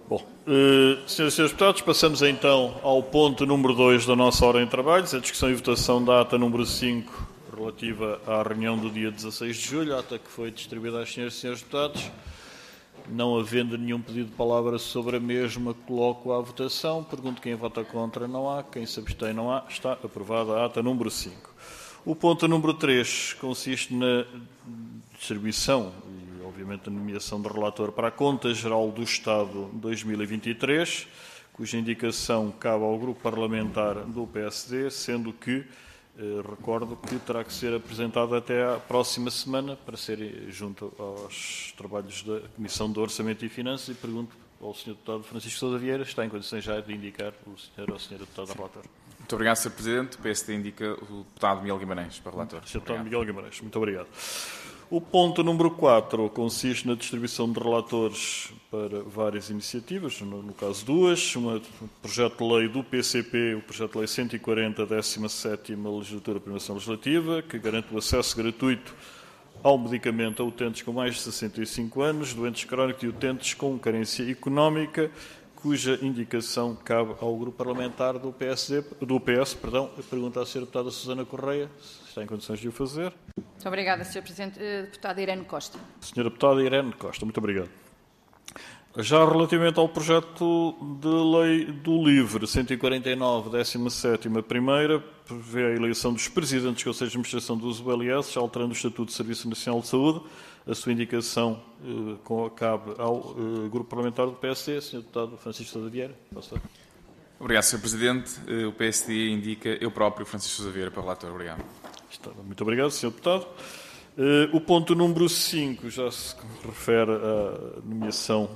Bom, senhoras e senhores deputados, passamos então ao ponto número 2 da nossa ordem de trabalhos, a discussão e votação da ata número 5, relativa à reunião do dia 16 de julho, a ata que foi distribuída às senhoras e senhores deputados. Não havendo nenhum pedido de palavra sobre a mesma, coloco à votação. Pergunto quem vota contra, não há. Quem se abstém, não há. Está aprovada a ata número 5. O ponto número 3 consiste na distribuição e, obviamente, a nomeação de relator para a Conta Geral do Estado 2023, cuja indicação cabe ao Grupo Parlamentar do PSD, sendo que recordo que terá que ser apresentado até à próxima semana para ser junto aos trabalhos da Comissão de Orçamento e Finanças e pergunto ao Sr. Deputado Francisco Sousa Vieira, está em condições já de indicar o Sr. ou Sra. Deputada relator. Muito obrigado, Sr. Presidente. O PSD indica o Deputado Miguel Guimarães para relator. Sr. Deputado Miguel Guimarães, muito obrigado. O ponto número 4 consiste na distribuição de relatores para várias iniciativas, no caso duas, um projeto de lei do PCP, o projeto de lei 140, 17ª legislatura, primeira sessão legislativa, que garante o acesso gratuito ao medicamento a utentes com mais de 65 anos, doentes crónicos e utentes com carência económica, cuja indicação cabe ao Grupo Parlamentar do PS. Pergunta à Sra. Deputada Susana Correia, se está em condições de o fazer. Muito obrigada, Sr. Presidente. Deputada Irene Costa. Sra. Deputada Irene Costa, muito obrigado. Já relativamente ao projeto de lei do LIVRE, 149, 17ª primeira, prevê a eleição dos presidentes dos Conselhos de Administração dos ULS, alterando o Estatuto de Serviço Nacional de Saúde. A sua indicação cabe ao Grupo Parlamentar do PSD. Sr. Deputado Francisco Sousa Vieira, posso? Obrigado, Sr. Presidente. O PSD indica eu próprio, Francisco Sousa Vieira, para relator. Obrigado. Muito obrigado, Sr. Deputado. O ponto número 5 já se refere à nomeação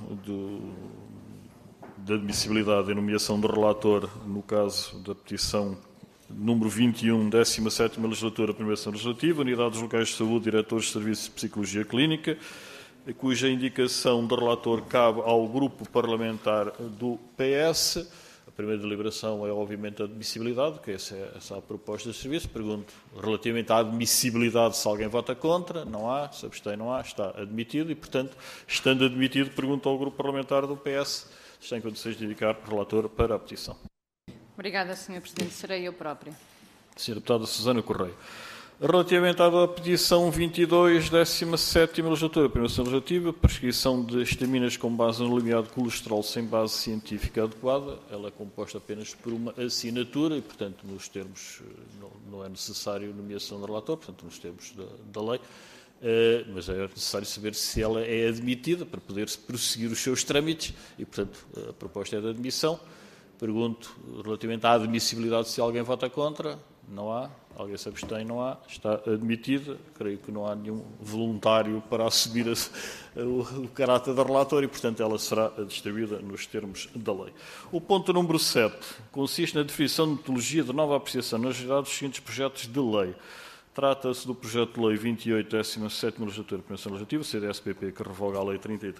da admissibilidade e nomeação do relator, no caso da petição número 21, 17ª legislatura, primeira sessão legislativa, Unidades Locais de Saúde, Diretores de Serviços de Psicologia Clínica, cuja indicação de relator cabe ao Grupo Parlamentar do PS. A primeira deliberação é, obviamente, a admissibilidade, que essa é a proposta de serviço. Pergunto, relativamente à admissibilidade, se alguém vota contra, não há, se abstém, não há, está admitido e, portanto, estando admitido, pergunto ao Grupo Parlamentar do PS se tem condições de indicar relator para a petição. Obrigada, Sr. Presidente. Serei eu própria. Sra. Deputada Susana Correia. Relativamente à petição 22, 17ª legislatura, primeira sessão legislativa, prescrição de estaminas com base no limiar de colesterol sem base científica adequada, ela é composta apenas por uma assinatura e, portanto, nos termos, não é necessário nomeação de relator, portanto, nos termos da lei, mas é necessário saber se ela é admitida para poder prosseguir os seus trâmites e, portanto, a proposta é de admissão. Pergunto, relativamente à admissibilidade, se alguém vota contra, não há. Alguém se abstém, não há. Está admitida. Creio que não há nenhum voluntário para assumir o caráter da relatora e, portanto, ela será distribuída nos termos da lei. O ponto número 7 consiste na definição de metodologia de nova apreciação na generalidade dos seguintes projetos de lei. Trata-se do projeto de lei 28, 17ª legislatura, primeira sessão legislativa, CDS-PP, que revoga a lei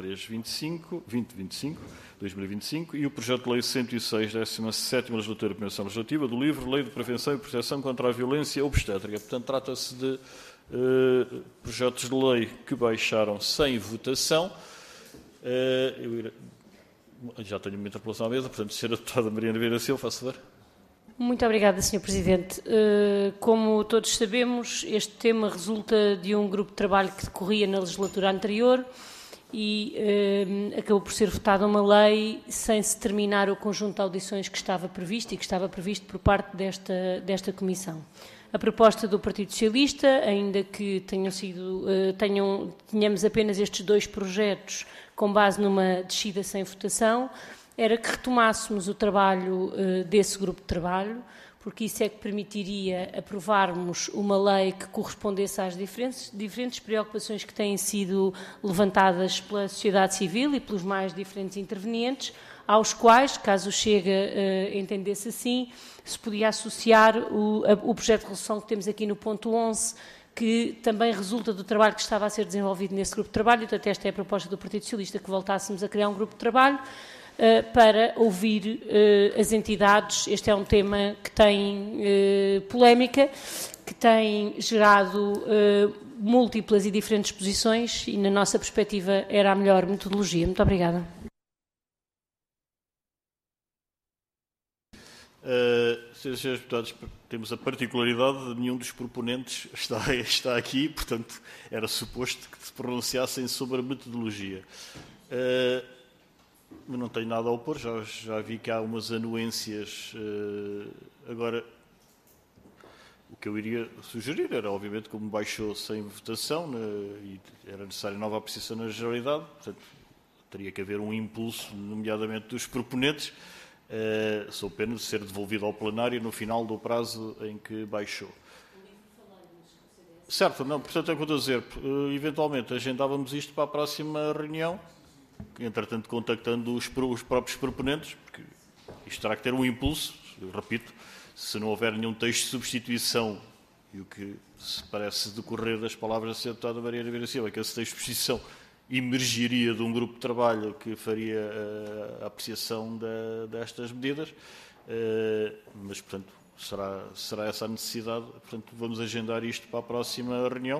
33-2025, e o projeto de lei 106, 17ª legislatura, primeira sessão legislativa, do livro Lei de Prevenção e Proteção contra a Violência Obstétrica. Portanto, trata-se de projetos de lei que baixaram sem votação. Já tenho uma interpelação à mesa, portanto, Sra. Deputada Mariana Vieira Silva, faço favor. Muito obrigada, Sr. Presidente. Como todos sabemos, este tema resulta de um grupo de trabalho que decorria na legislatura anterior e acabou por ser votada uma lei sem se terminar o conjunto de audições que estava previsto e que estava previsto por parte desta Comissão. A proposta do Partido Socialista, ainda que tenhamos apenas estes dois projetos com base numa descida sem votação, era que retomássemos o trabalho desse grupo de trabalho, porque isso é que permitiria aprovarmos uma lei que correspondesse às diferentes preocupações que têm sido levantadas pela sociedade civil e pelos mais diferentes intervenientes, aos quais, caso chegue a entender-se assim, se podia associar o projeto de resolução que temos aqui no ponto 11, que também resulta do trabalho que estava a ser desenvolvido nesse grupo de trabalho. Portanto, esta é a proposta do Partido Socialista, que voltássemos a criar um grupo de trabalho para ouvir as entidades. Este é um tema que tem polémica, que tem gerado múltiplas e diferentes posições e, na nossa perspectiva, era a melhor metodologia. Muito obrigada. Senhores deputados, temos a particularidade de nenhum dos proponentes está aqui, portanto, era suposto que se pronunciassem sobre a metodologia. Eu não tenho nada a opor, já vi que há umas anuências. Agora, o que eu iria sugerir era, obviamente, como baixou sem votação, e era necessária nova apreciação na generalidade, portanto, teria que haver um impulso, nomeadamente dos proponentes, sob pena de ser devolvido ao plenário no final do prazo em que baixou. Certo, não, portanto é o que eu estou a dizer. Eventualmente agendávamos isto para a próxima reunião, entretanto contactando os próprios proponentes, porque isto terá que ter um impulso, eu repito, se não houver nenhum texto de substituição, e o que se parece decorrer das palavras da Sra. Deputada Mariana Vieira Silva, que esse texto de substituição emergiria de um grupo de trabalho que faria a apreciação destas medidas, mas, portanto, será essa a necessidade. Portanto, vamos agendar isto para a próxima reunião,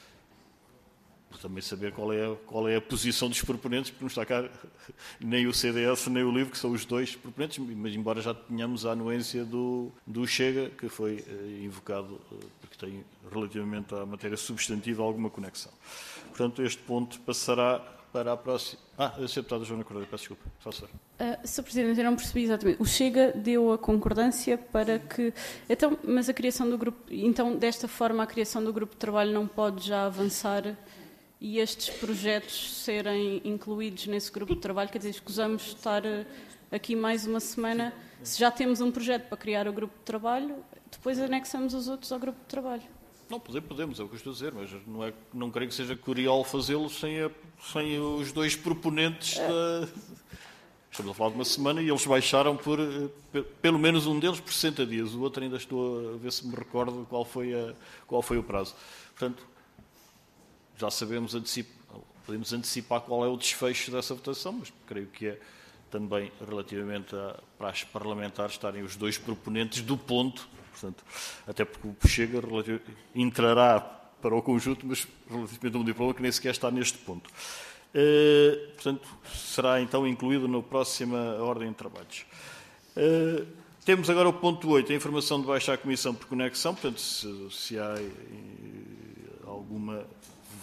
para também saber qual é a posição dos proponentes, porque não está cá nem o CDS nem o LIVRE, que são os dois proponentes, mas embora já tenhamos a anuência do Chega, que foi invocado, porque tem relativamente à matéria substantiva alguma conexão. Portanto, este ponto passará para a próxima... Sra. Deputada Joana Cordeiro, peço desculpa. Faça. Sr. Presidente, eu não percebi exatamente. O Chega deu a concordância para que... Então, mas a criação do grupo... Então, desta forma, a criação do grupo de trabalho não pode já avançar e estes projetos serem incluídos nesse grupo de trabalho? Quer dizer, escusamos estar aqui mais uma semana. Se já temos um projeto para criar o grupo de trabalho, depois anexamos os outros ao grupo de trabalho. Não, podemos, é o que eu estou a dizer, mas não creio que seja curial fazê-lo sem os dois proponentes. Estamos a falar de uma semana e eles baixaram pelo menos um deles por 60 dias. O outro ainda estou a ver se me recordo qual foi o prazo. Portanto, já sabemos, podemos antecipar qual é o desfecho dessa votação, mas creio que é também relativamente para as parlamentares estarem os dois proponentes do ponto. Portanto, até porque o Chega entrará para o conjunto, mas relativamente a um diploma que nem sequer está neste ponto. Portanto, será então incluído na próxima ordem de trabalhos. Temos agora o ponto 8, a informação de baixa à Comissão por conexão. Portanto, se há alguma...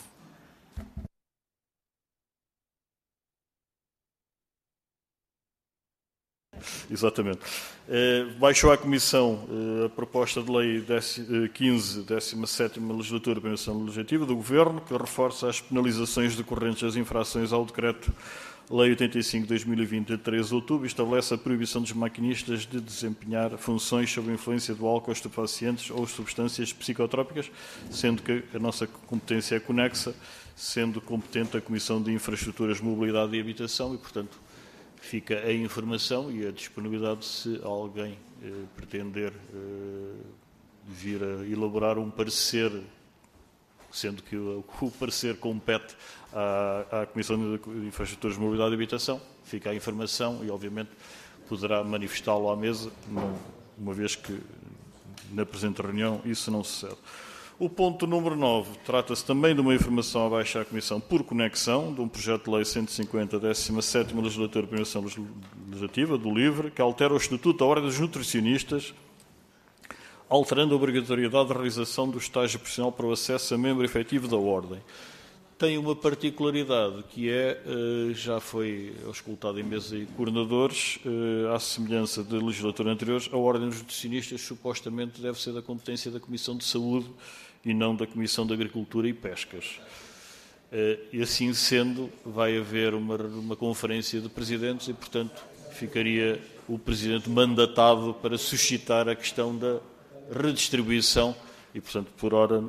Exatamente. Baixou à Comissão a proposta de lei 15, 17ª legislatura da Primeira Legislativa do Governo, que reforça as penalizações decorrentes das infrações ao Decreto-Lei 85 de 2020, de 13 de outubro, e estabelece a proibição dos maquinistas de desempenhar funções sob a influência do álcool, estupefacientes ou substâncias psicotrópicas, sendo que a nossa competência é conexa, sendo competente a Comissão de Infraestruturas, Mobilidade e Habitação, e, portanto, fica a informação e a disponibilidade se alguém pretender vir a elaborar um parecer, sendo que o parecer compete à Comissão de Infraestruturas, Mobilidade e Habitação, fica a informação e, obviamente, poderá manifestá-lo à mesa, uma vez que na presente reunião isso não sucede. O ponto número 9 trata-se também de uma informação abaixo à Comissão por conexão de um projeto de lei 150, 17ª legislatura da Primeira Legislativa, do LIVRE, que altera o Estatuto da Ordem dos Nutricionistas, alterando a obrigatoriedade de realização do estágio profissional para o acesso a membro efetivo da Ordem. Tem uma particularidade que já foi auscultada em mesa e coordenadores, à semelhança de legislaturas anteriores, a Ordem dos Nutricionistas supostamente deve ser da competência da Comissão de Saúde e não da Comissão de Agricultura e Pescas. E assim sendo, vai haver uma conferência de presidentes e, portanto, ficaria o presidente mandatado para suscitar a questão da redistribuição e, portanto, por hora...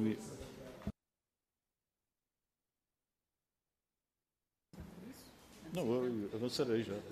Não, eu avançarei já.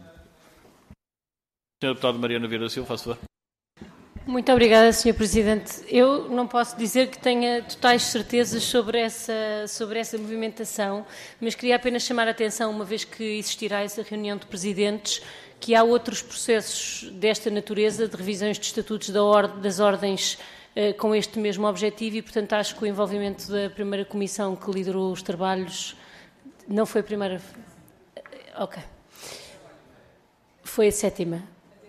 Sra. Deputada Mariana Vieira Silva, faço favor. Muito obrigada, Sr. Presidente. Eu não posso dizer que tenha totais certezas sobre essa movimentação, mas queria apenas chamar a atenção, uma vez que existirá essa reunião de presidentes, que há outros processos desta natureza, de revisões de estatutos das ordens com este mesmo objetivo e, portanto, acho que o envolvimento da primeira comissão que liderou os trabalhos não foi a primeira... Ok. Foi a 7ª.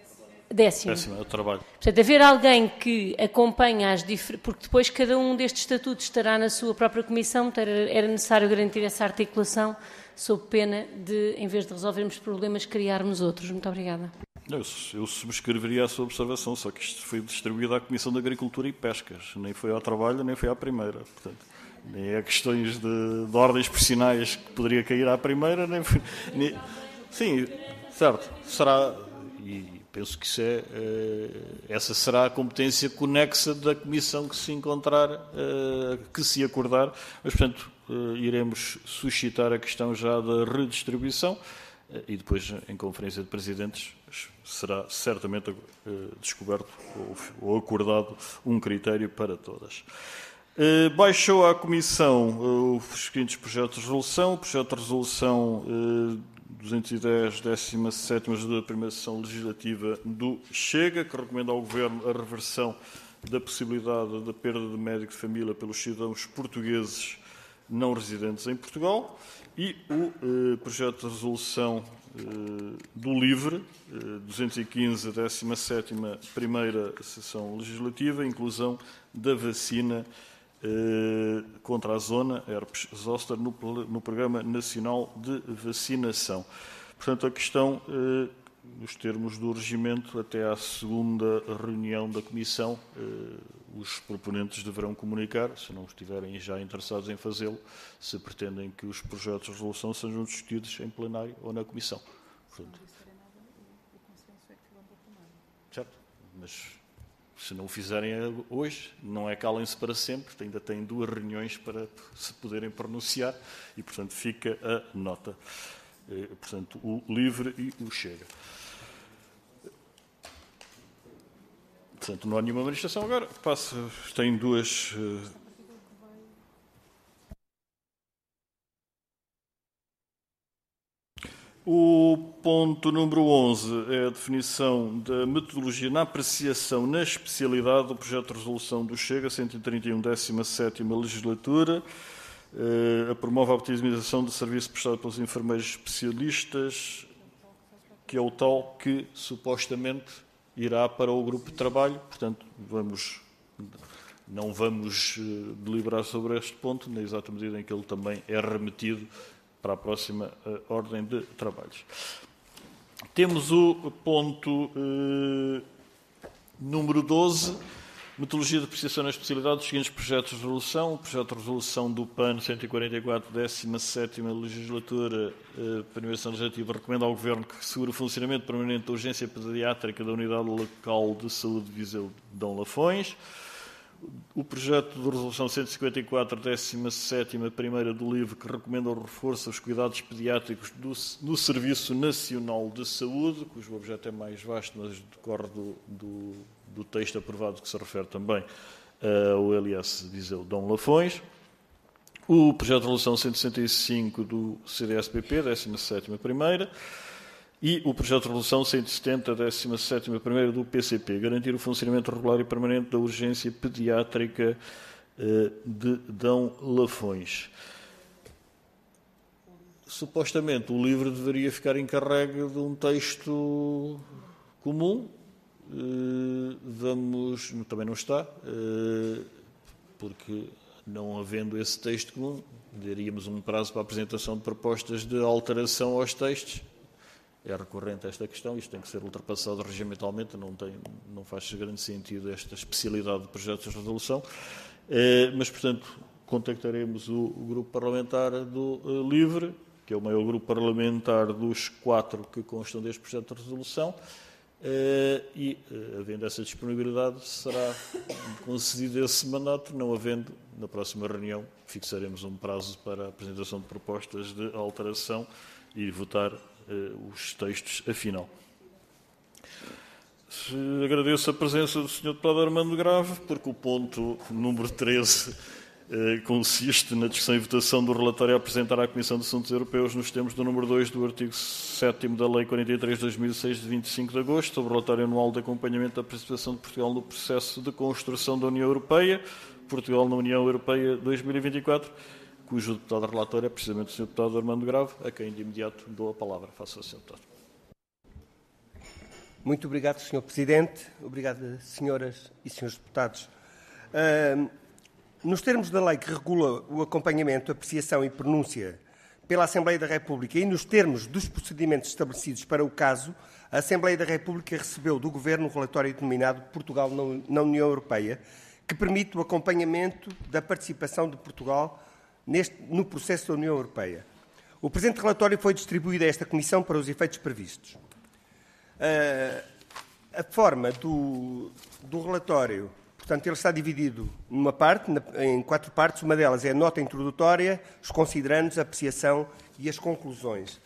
décima, trabalho. Portanto, haver alguém que acompanha porque depois cada um destes estatutos estará na sua própria comissão, era necessário garantir essa articulação, sob pena de, em vez de resolvermos problemas, criarmos outros. Muito obrigada. Eu subscreveria a sua observação, só que isto foi distribuído à Comissão de Agricultura e Pescas, nem foi ao trabalho, nem foi à primeira. Portanto, nem é questões de ordens profissionais que poderia cair à primeira, Sim, certo, será, e penso que essa será a competência conexa da Comissão que se encontrar, que se acordar, mas, portanto, iremos suscitar a questão já da redistribuição e depois, em Conferência de Presidentes, será certamente descoberto ou acordado um critério para todas. Baixou à Comissão os seguintes projetos de resolução. O projeto de resolução 210, 17ª da primeira sessão legislativa do Chega, que recomenda ao Governo a reversão da possibilidade da perda de médico de família pelos cidadãos portugueses não residentes em Portugal. E o projeto de resolução do LIVRE, 215, 17ª primeira sessão legislativa, inclusão da vacina contra a zona herpes zoster no Programa Nacional de Vacinação. Portanto, a questão, nos termos do regimento, até à segunda reunião da Comissão, os proponentes deverão comunicar, se não estiverem já interessados em fazê-lo, se pretendem que os projetos de resolução sejam discutidos em plenário ou na Comissão. Portanto, certo, mas se não o fizerem hoje, não é calem-se para sempre, ainda têm 2 reuniões para se poderem pronunciar e, portanto, fica a nota. Portanto, o LIVRE e o Chega. Portanto, não há nenhuma manifestação agora. Tem 2... O ponto número 11 é a definição da metodologia na apreciação na especialidade do projeto de resolução do Chega, 131, 17ª legislatura. Promove a optimização do serviço prestado pelos enfermeiros especialistas, que é o tal que supostamente irá para o grupo de trabalho. Portanto, não vamos deliberar sobre este ponto, na exata medida em que ele também é remetido para a próxima ordem de trabalhos. Temos o ponto número 12, metodologia de apreciação na especialidade dos seguintes projetos de resolução. O projeto de resolução do PAN 144, 17ª legislatura, primeira sessão legislativa, recomenda ao Governo que assegure o funcionamento permanente da urgência pediátrica da Unidade Local de Saúde de Viseu de Dom Lafões. O projeto de resolução 154, 17ª primeira do LIVRE, que recomenda o reforço aos cuidados pediátricos no Serviço Nacional de Saúde, cujo objeto é mais vasto, mas decorre do texto aprovado, que se refere também ao LS Viseu Dom Lafões. O projeto de resolução 165 do CDS-PP, 17ª primeira. E o projeto de resolução 170, 17ª primeira do PCP, garantir o funcionamento regular e permanente da urgência pediátrica de Dom Lafões. Supostamente o LIVRE deveria ficar encarregue de um texto comum. Também não está, porque não havendo esse texto comum, daríamos um prazo para a apresentação de propostas de alteração aos textos. É recorrente esta questão, isto tem que ser ultrapassado regimentalmente, não faz grande sentido esta especialidade de projetos de resolução, mas, portanto, contactaremos o grupo parlamentar do LIVRE, que é o maior grupo parlamentar dos 4 que constam deste projeto de resolução, e, havendo essa disponibilidade, será concedido esse mandato. Não havendo, na próxima reunião, fixaremos um prazo para a apresentação de propostas de alteração e votar os textos afinal. Agradeço a presença do Sr. Deputado Armando Grave, porque o ponto número 13 consiste na discussão e votação do relatório a apresentar à Comissão de Assuntos Europeus nos termos do número 2 do artigo 7º da Lei 43/2006 de 25 de agosto sobre o relatório anual de acompanhamento da participação de Portugal no processo de construção da União Europeia, Portugal na União Europeia 2024, cujo deputado relator é precisamente o Sr. Deputado Armando Grave, a quem de imediato dou a palavra. Faça-se, Sr. Deputado. Muito obrigado, Sr. Presidente. Obrigado, senhoras e senhores deputados. Nos termos da lei que regula o acompanhamento, apreciação e pronúncia pela Assembleia da República e nos termos dos procedimentos estabelecidos para o caso, a Assembleia da República recebeu do Governo um relatório denominado Portugal na União Europeia, que permite o acompanhamento da participação de Portugal no processo da União Europeia. O presente relatório foi distribuído a esta Comissão para os efeitos previstos. A forma do relatório, portanto, ele está dividido numa parte, em 4 partes. Uma delas é a nota introdutória, os considerandos, a apreciação e as conclusões.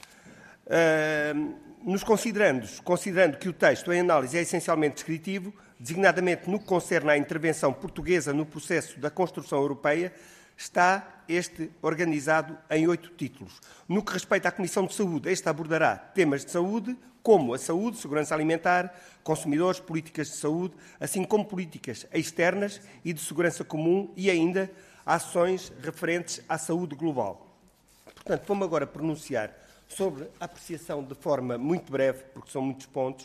Nos considerandos, considerando que o texto em análise é essencialmente descritivo, designadamente no que concerne à intervenção portuguesa no processo da construção europeia, está este organizado em 8 títulos. No que respeita à Comissão de Saúde, esta abordará temas de saúde, como a saúde, segurança alimentar, consumidores, políticas de saúde, assim como políticas externas e de segurança comum e ainda ações referentes à saúde global. Portanto, vou-me agora pronunciar sobre a apreciação de forma muito breve, porque são muitos pontos.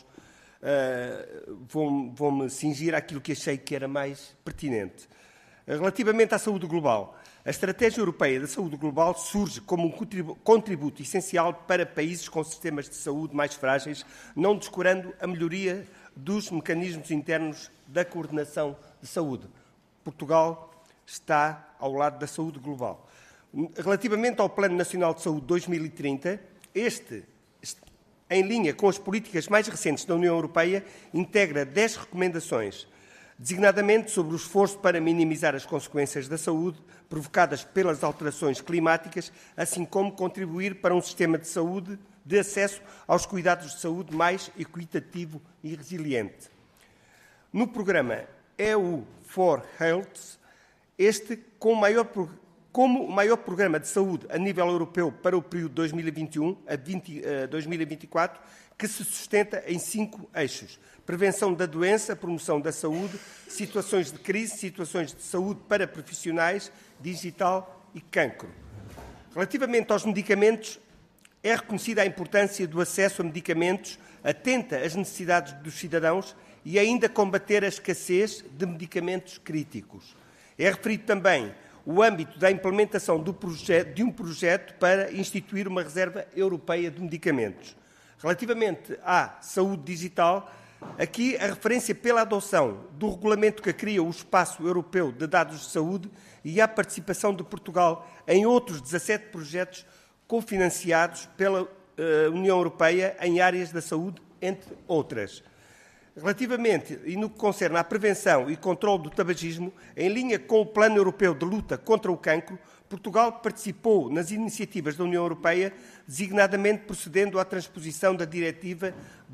Vou-me cingir àquilo que achei que era mais pertinente. Relativamente à saúde global, a Estratégia Europeia da Saúde Global surge como um contributo essencial para países com sistemas de saúde mais frágeis, não descurando a melhoria dos mecanismos internos da coordenação de saúde. Portugal está ao lado da saúde global. Relativamente ao Plano Nacional de Saúde 2030, este, em linha com as políticas mais recentes da União Europeia, integra 10 recomendações, designadamente sobre o esforço para minimizar as consequências da saúde provocadas pelas alterações climáticas, assim como contribuir para um sistema de saúde de acesso aos cuidados de saúde mais equitativo e resiliente. No programa EU for Health, este, como o maior programa de saúde a nível europeu para o período 2021 a 2024, que se sustenta em 5 eixos: prevenção da doença, promoção da saúde, situações de crise, situações de saúde para profissionais, digital e cancro. Relativamente aos medicamentos, é reconhecida a importância do acesso a medicamentos, atenta às necessidades dos cidadãos e ainda combater a escassez de medicamentos críticos. É referido também o âmbito da implementação de um projeto para instituir uma reserva europeia de medicamentos. Relativamente à saúde digital, aqui a referência pela adoção do regulamento que cria o Espaço Europeu de Dados de Saúde e a participação de Portugal em outros 17 projetos cofinanciados pela União Europeia em áreas da saúde, entre outras. Relativamente, e no que concerne à prevenção e controle do tabagismo, em linha com o Plano Europeu de Luta contra o Cancro, Portugal participou nas iniciativas da União Europeia, designadamente procedendo à transposição da Diretiva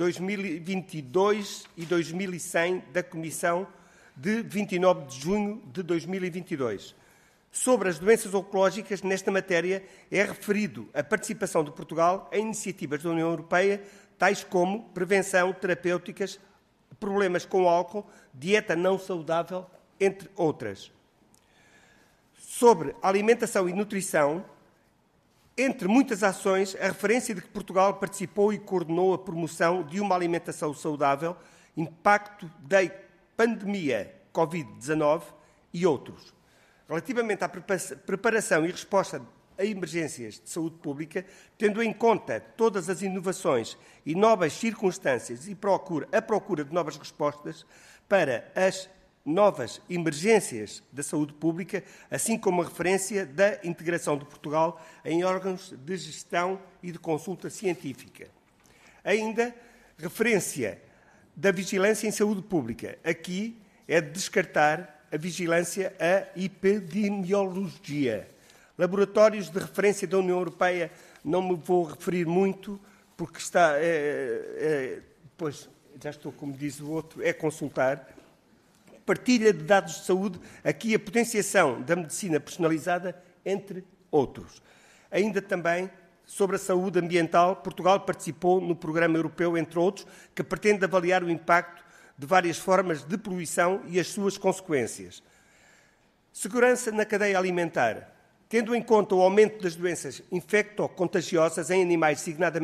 2022 e 2100 da Comissão de 29 de junho de 2022. Sobre as doenças oncológicas, nesta matéria é referido a participação de Portugal em iniciativas da União Europeia, tais como prevenção, terapêuticas, problemas com álcool, dieta não saudável, entre outras. Sobre alimentação e nutrição, entre muitas ações, a referência de que Portugal participou e coordenou a promoção de uma alimentação saudável, impacto da pandemia Covid-19 e outros. Relativamente à preparação e resposta a emergências de saúde pública, tendo em conta todas as inovações e novas circunstâncias e a procura de novas respostas para as novas emergências da saúde pública, assim como a referência da integração de Portugal em órgãos de gestão e de consulta científica. Ainda, referência da vigilância em saúde pública. Aqui é de descartar a vigilância à epidemiologia. Laboratórios de referência da União Europeia, não me vou referir muito, porque está, pois, já estou, como diz o outro, é consultar. Partilha de dados de saúde, aqui a potenciação da medicina personalizada, entre outros. Ainda também, sobre a saúde ambiental, Portugal participou no Programa Europeu, entre outros, que pretende avaliar o impacto de várias formas de poluição e as suas consequências. Segurança na cadeia alimentar. Tendo em conta o aumento das doenças infecto-contagiosas em animais, designadamente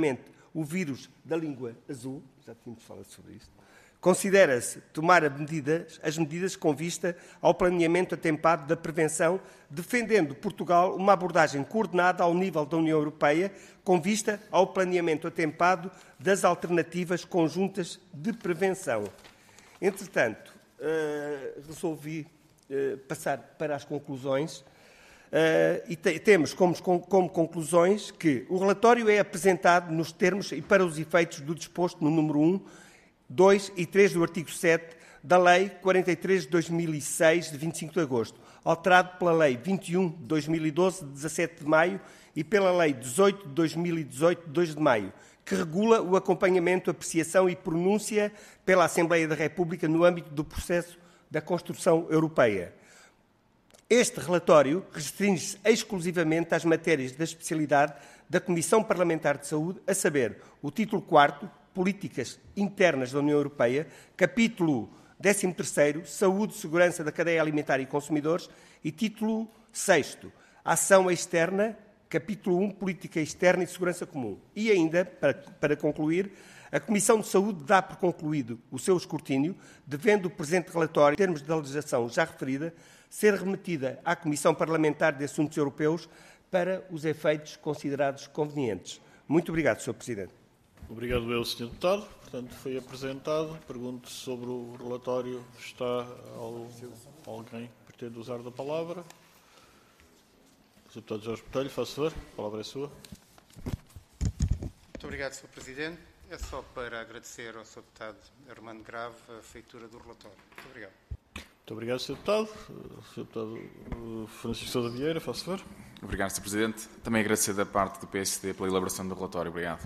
o vírus da língua azul, já tínhamos falado sobre isto, considera-se tomar as medidas com vista ao planeamento atempado da prevenção, defendendo Portugal uma abordagem coordenada ao nível da União Europeia, com vista ao planeamento atempado das alternativas conjuntas de prevenção. Entretanto, resolvi passar para as conclusões e temos como conclusões que o relatório é apresentado nos termos e para os efeitos do disposto no número 1, 2 e 3 do artigo 7 da Lei 43 de 2006, de 25 de agosto, alterado pela Lei 21 de 2012, de 17 de maio, e pela Lei 18 de 2018, de 2 de maio, que regula o acompanhamento, apreciação e pronúncia pela Assembleia da República no âmbito do processo da construção europeia. Este relatório restringe-se exclusivamente às matérias da especialidade da Comissão Parlamentar de Saúde, a saber, o título 4º, Políticas Internas da União Europeia, capítulo 13º, Saúde e Segurança da Cadeia Alimentar e Consumidores, e título 6º, Ação Externa, capítulo 1, Política Externa e Segurança Comum. E ainda, para concluir, a Comissão de Saúde dá por concluído o seu escrutínio, devendo o presente relatório, em termos de legislação já referida, ser remetida à Comissão Parlamentar de Assuntos Europeus para os efeitos considerados convenientes. Muito obrigado, Sr. Presidente. Obrigado, eu, Sr. Deputado. Portanto, foi apresentado. Pergunto sobre o relatório. Está alguém que pretende usar da palavra? O Sr. Deputado Jorge Botelho, faz favor. A palavra é sua. Muito obrigado, Sr. Presidente. É só para agradecer ao Sr. Deputado Armando Grave a feitura do relatório. Muito obrigado. Muito obrigado, Sr. Deputado. O Sr. Deputado Francisco Sousa Vieira, faz favor. Obrigado, Sr. Presidente. Também agradecer da parte do PSD pela elaboração do relatório. Obrigado.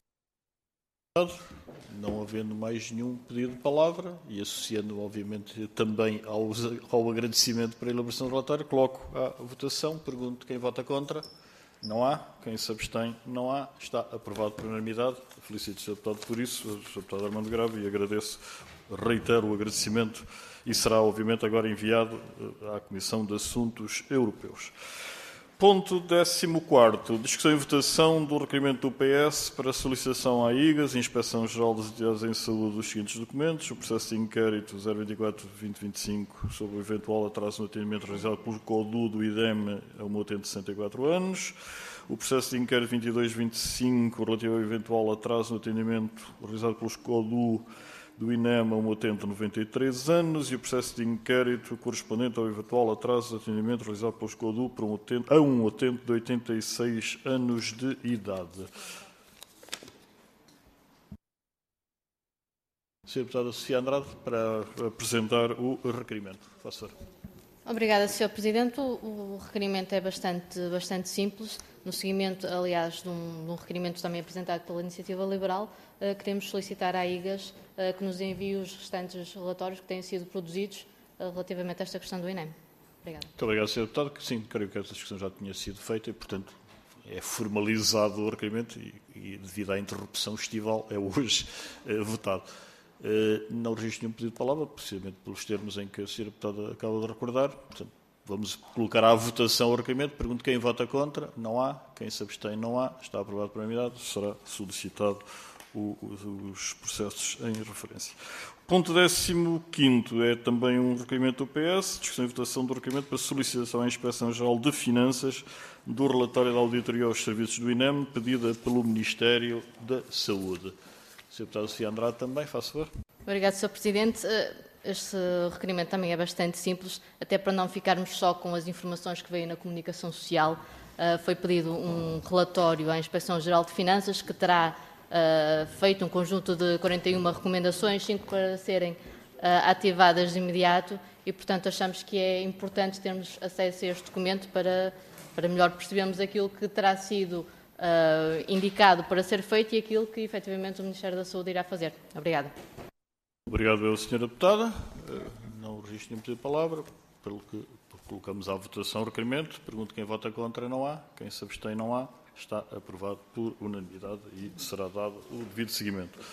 Não havendo mais nenhum pedido de palavra e associando, obviamente, também ao agradecimento para a elaboração do relatório, coloco à votação. Pergunto quem vota contra. Não há. Quem se abstém, não há. Está aprovado por unanimidade. Felicito o Sr. Deputado por isso, o Sr. Deputado Armando Grave, e agradeço, reitero o agradecimento, e será, obviamente, agora enviado à Comissão de Assuntos Europeus. Ponto 14º. Discussão e votação do requerimento do PS para solicitação à IGAS, Inspeção-Geral das Entidades em Saúde, dos seguintes documentos: o processo de inquérito 024-2025 sobre o eventual atraso no atendimento realizado pelo CODU do IDEM a uma utente de 64 anos, o processo de inquérito 22-25 relativo ao eventual atraso no atendimento realizado pelos CODU do INEM a uma utente de 93 anos e o processo de inquérito correspondente ao eventual atraso de atendimento realizado pelos CODU a um utente de 86 anos de idade. Sra. Deputada Sofia Andrade, para apresentar o requerimento. Faça favor. Obrigada, Sr. Presidente. O requerimento é bastante simples. No seguimento, aliás, de um requerimento também apresentado pela Iniciativa Liberal, queremos solicitar à IGAS que nos envie os restantes relatórios que têm sido produzidos relativamente a esta questão do INEM. Obrigada. Muito obrigado, Sr. Deputado. Sim, creio que esta discussão já tinha sido feita e, portanto, é formalizado o requerimento e devido à interrupção estival, é hoje votado. Não registro nenhum pedido de palavra, precisamente pelos termos em que a Sra. Deputada acaba de recordar. Portanto, vamos colocar à votação o requerimento. Pergunto quem vota contra. Não há. Quem se abstém, não há. Está aprovado por unanimidade. Será solicitado os processos em referência. Ponto 15º é também um requerimento do PS. Discussão e votação do requerimento para solicitação à Inspeção-Geral de Finanças do relatório da auditoria aos serviços do INEM, pedida pelo Ministério da Saúde. Sra. Deputada Sofia Andrade também, faz favor. Obrigado, Sr. Presidente. Este requerimento também é bastante simples, até para não ficarmos só com as informações que veio na comunicação social. Foi pedido um relatório à Inspeção-Geral de Finanças que terá feito um conjunto de 41 recomendações, 5 para serem ativadas de imediato e, portanto, achamos que é importante termos acesso a este documento para melhor percebermos aquilo que terá sido indicado para ser feito e aquilo que, efetivamente, o Ministério da Saúde irá fazer. Obrigada. Obrigado, Sra. Deputada. Não registro nenhum pedido de palavra, pelo que colocamos à votação o requerimento. Pergunto quem vota contra, não há. Quem se abstém, não há. Está aprovado por unanimidade e será dado o devido seguimento.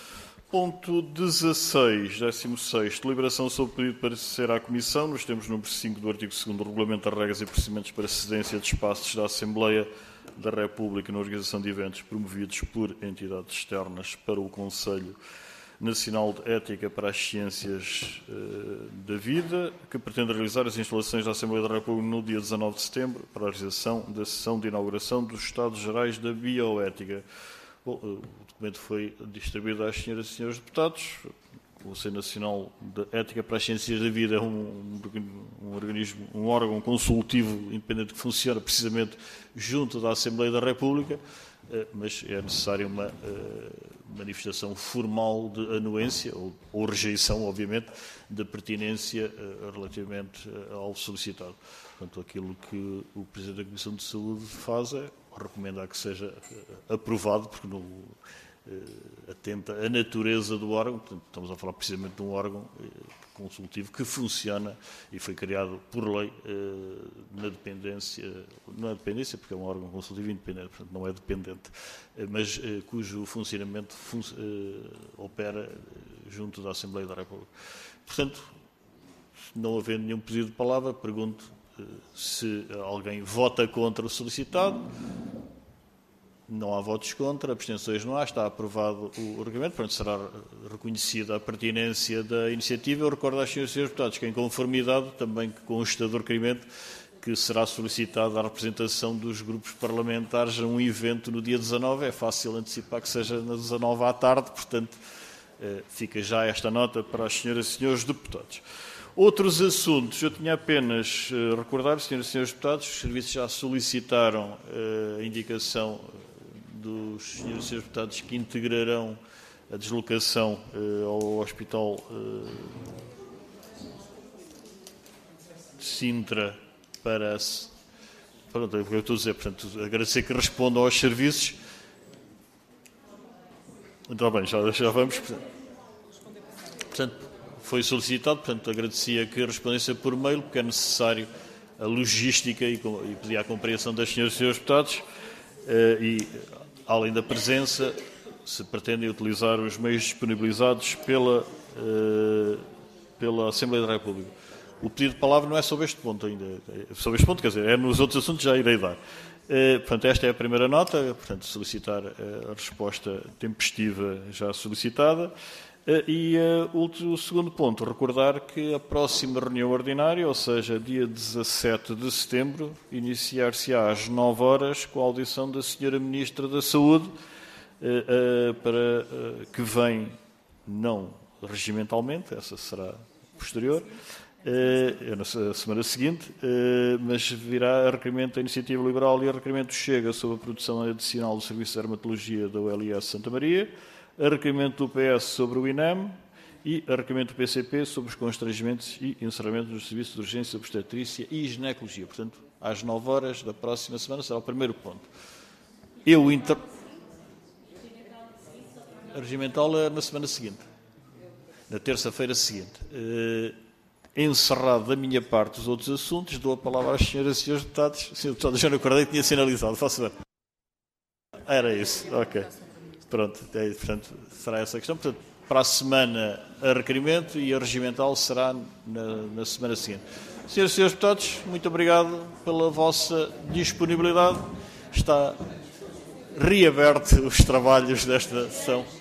Ponto 16, 16, deliberação sobre o pedido de parecer à Comissão, nos termos número 5 do artigo 2º do Regulamento das Regras e Procedimentos para cedência de espaços da Assembleia da República na organização de eventos promovidos por entidades externas para o Conselho Nacional de Ética para as Ciências da Vida, que pretende realizar as instalações da Assembleia da República no dia 19 de setembro para a realização da sessão de inauguração dos Estados Gerais da Bioética. Bom, o documento foi distribuído às senhoras e senhores deputados. O Conselho Nacional de Ética para as Ciências da Vida é um organismo, um órgão consultivo independente que funciona precisamente junto da Assembleia da República, mas é necessária uma manifestação formal de anuência ou rejeição, obviamente, da pertinência relativamente ao solicitado. Portanto, aquilo que o Presidente da Comissão de Saúde faz é recomendar que seja aprovado, porque atenta à natureza do órgão. Portanto, estamos a falar precisamente de um órgão consultivo que funciona e foi criado por lei na dependência, não é dependência porque é um órgão consultivo independente, portanto não é dependente, mas cujo funcionamento opera junto da Assembleia da República. Portanto, não havendo nenhum pedido de palavra, pergunto se alguém vota contra o solicitado. Não há votos contra, abstenções não há, está aprovado o regulamento, portanto será reconhecida a pertinência da iniciativa. Eu recordo às senhoras e senhores deputados que, em conformidade, também consta do requerimento que será solicitada a representação dos grupos parlamentares a um evento no dia 19, é fácil antecipar que seja na 19 à tarde, portanto fica já esta nota para as senhoras e senhores deputados. Outros assuntos, eu tinha apenas recordar, senhoras e senhores deputados, os serviços já solicitaram a indicação dos senhores e senhores deputados que integrarão a deslocação ao Hospital de Sintra para... Pronto, é o que eu estou a dizer, portanto, agradecer que respondam aos serviços. Então, bem, já vamos. Portanto, foi solicitado, portanto, agradecia que respondesse por mail, porque é necessário a logística e pedir a compreensão das senhoras e senhores deputados e, além da presença, se pretendem utilizar os meios disponibilizados pela Assembleia da República. O pedido de palavra não é sobre este ponto ainda. Sobre este ponto, quer dizer, é nos outros assuntos, já irei dar. Portanto, esta é a primeira nota, portanto, solicitar a resposta tempestiva já solicitada. E o segundo ponto, recordar que a próxima reunião ordinária, ou seja, dia 17 de setembro, iniciar-se-á às 9 horas com a audição da Sra. Ministra da Saúde, para que vem, não regimentalmente, essa será posterior, na semana seguinte, mas virá a requerimento da Iniciativa Liberal e a requerimento Chega sobre a produção adicional do Serviço de Dermatologia da ULS Santa Maria, a requerimento do PS sobre o INEM e a requerimento do PCP sobre os constrangimentos e encerramento dos serviços de urgência, obstetrícia e ginecologia. Portanto, às 9 horas da próxima semana será o primeiro ponto. A regimental é na semana seguinte, na terça-feira seguinte. Encerrado da minha parte os outros assuntos, dou a palavra às senhoras e senhores deputados. Senhor deputado, já não acordei que tinha sinalizado. Faço ver. Era isso, ok. Pronto, portanto, será essa a questão. Portanto, para a semana a requerimento e a regimental será na semana seguinte. Senhoras e senhores deputados, muito obrigado pela vossa disponibilidade. Está reaberto os trabalhos desta sessão.